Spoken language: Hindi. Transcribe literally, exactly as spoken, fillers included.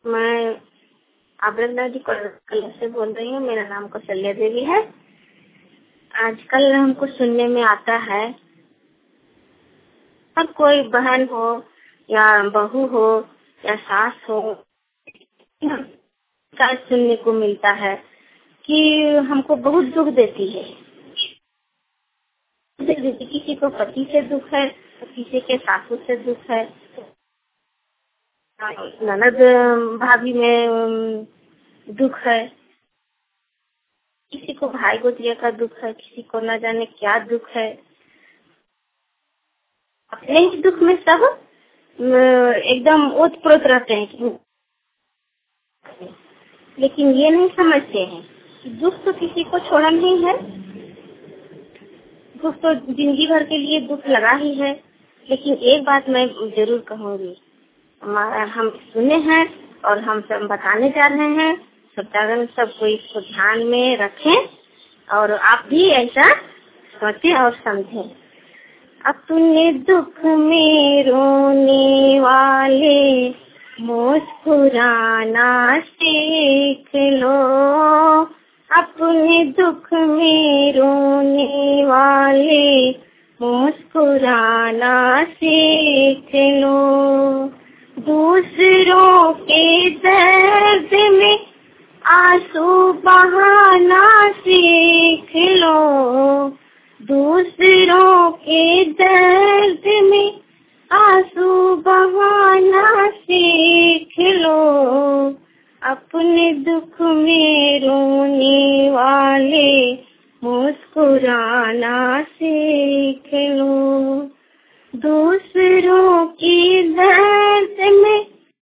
मैं आबरंदा जी कलर से बोल रही हूँ। मेरा नाम कौशल्या देवी है। आजकल हमको सुनने में आता है, हर कोई बहन हो या बहू हो या सास हो, क्या सुनने को मिलता है कि हमको बहुत दुख देती है। किसी को पति से दुख है, किसी के सासू से दुख है, ननद भाभी में दुख है, किसी को भाई गोतिया का दुख है, किसी को न जाने क्या दुख है। अपने ही दुख में सब एकदम ओतप्रोत रहते हैं, लेकिन ये नहीं समझते हैं कि दुख तो किसी को छोड़ा नहीं है। दुख तो जिंदगी भर के लिए दुख लगा ही है। लेकिन एक बात मैं जरूर कहूँगी, हम सुने हैं और हम सब बताने जा रहे हैं। सब सब कोई इसको ध्यान में रखें और आप भी ऐसा सोचें और समझें। अपने दुख में रोने वाले मुस्कुराना सीख लो। अपने दुख में रोने वाले मुस्कुराना सीख लो। दूसरों के दर्द में आंसू बहाना सीख लो। दूसरों के दर्द में आंसू बहाना सीख लो। अपने दुख में रोने वाले मुस्कुराना सीख लो। दूसरों की दर्द